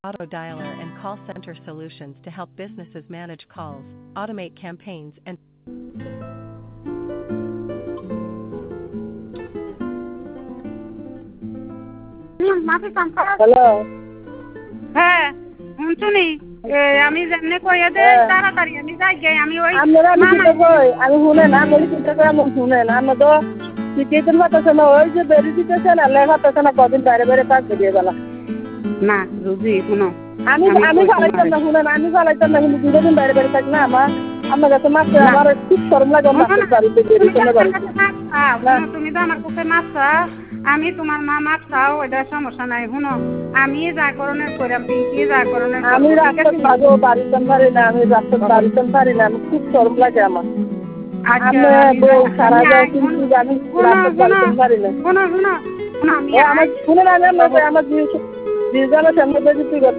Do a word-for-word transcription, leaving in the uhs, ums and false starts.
Auto dialer and call center solutions to help businesses manage calls, automate campaigns, and hello. হ্যাঁ শুনছুনি আমি যেমনি কইয়া দে তাড়াতাড়ি আমি যাই গে আমি ওই আপনারা আমি চিন্তা কই আমি শুনেন আমি চিন্তা করে আমি শুনেন আমরা তো কিছুদিন পাঠাচ্ছে না ওই যে বেরিয়ে দিতেছে না লেখা পাচ্ছে না কদিন বাইরে বাইরে কাজ বেরিয়ে গেল না রুজি শুনো আমি আমি চালাইতাম না শুনেন আমি চালাইতাম না কিন্তু দুটো দিন বাইরে বাইরে থাকি না আমার আমার কাছে মাছ আমার খুব শরম লাগে মাছের বাড়িতে বেরিয়ে চলে বাড়িতে তুমি তো আমার কাছে মাছ আমি তোমার মা মাছ খাও এটা সমস্যা নাই শুনো আমি যা করণের করাম পিঙ্কি যা করণের আমি রাস্তা ভাগো বাড়িতে পারি না আমি রাস্তা বাড়িতে পারি না আমি খুব শরম লাগে আমার সারা যায় কিন্তু আমি রাস্তা বাড়িতে পারি না শোনো শোনো আমার শুনে না আমার জীবনের সামনে